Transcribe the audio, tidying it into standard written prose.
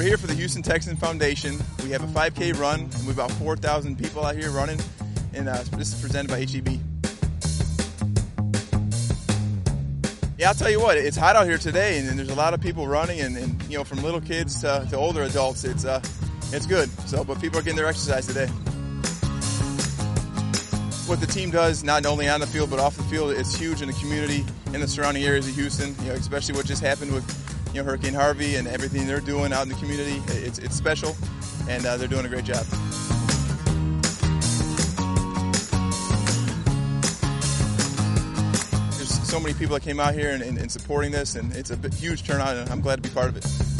here for the Houston Texans Foundation. We have a 5K run, and we have about 4,000 people out here running, and this is presented by HEB. Yeah, I'll tell you what, it's hot out here today, and there's a lot of people running, and you know, from little kids to older adults, it's good. So, but people are getting their exercise today. What the team does, not only on the field but off the field, it's huge in the community in the surrounding areas of Houston. You know, especially what just happened with Hurricane Harvey and everything they're doing out in the community. It's special, and they're doing a great job. There's so many people that came out here and supporting this, and it's a huge turnout, and I'm glad to be part of it.